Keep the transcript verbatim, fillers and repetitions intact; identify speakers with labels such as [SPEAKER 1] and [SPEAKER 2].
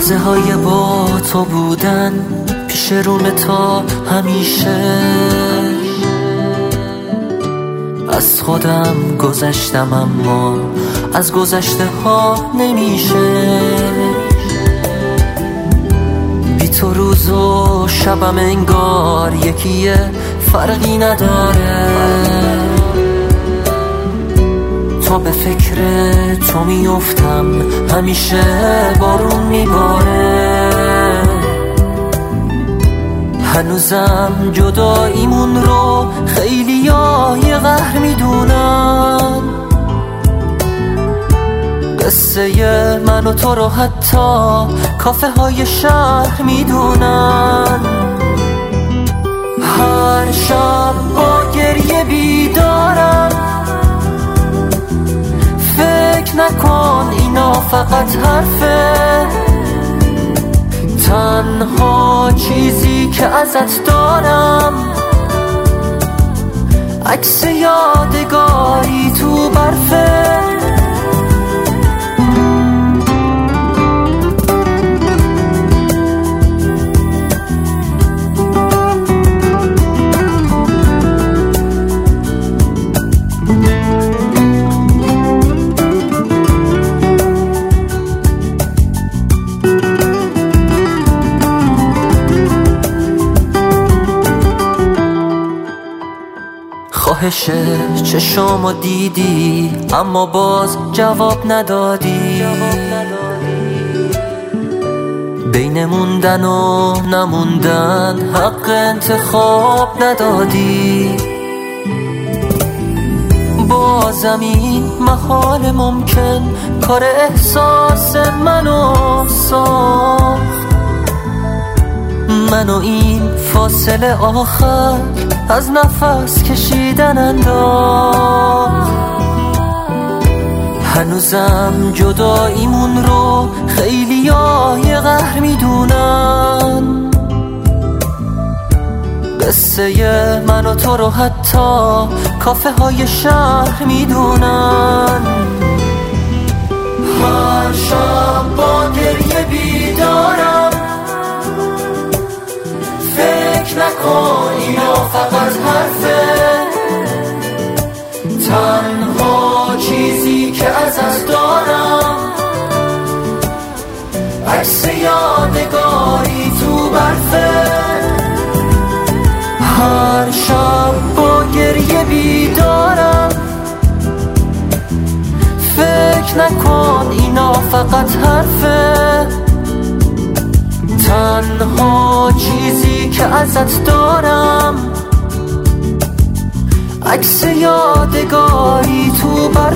[SPEAKER 1] لحظه های با تو بودن پیش روم تا همیشه. از خودم گذشتم اما از گذشته ها نمیشه. بی تو روز و شبم انگار یکیه، فرقی نداره. تا به فکر تو میافتم همیشه بارون میباره. هنوزم جداییمون رو خیلی ها یه قهر میدونن. قصه من و تو رو حتی کافه های شهر میدونن. هر شب با گریه بیدارم، فکر نکن اینا فقط حرفه. تنها چیزی که ازت دارم عکس یادگاری تو برفه. خواهشه چشامو دیدی اما باز جواب ندادی. بین موندن و نموندن حق انتخاب ندادی. با زمین محال ممکن کار احساس منو ساخت. منو این فاصله آخر از نفس کشیدن انداخت. هنوزم جداییمون رو خیلی ها یه قهر میدونن. قصه من و تو رو حتی کافه های شهر میدونن. هر شب با گریه بیدارم، فکر نکن اینا فقط حرفه. تنها چیزی که ازت دارم عکس یادگاری تو برفه. هر شب با گریه بیدارم، فکر نکن اینا فقط حرفه. تنها چیزی که ازت دارم عکس یادگاری تو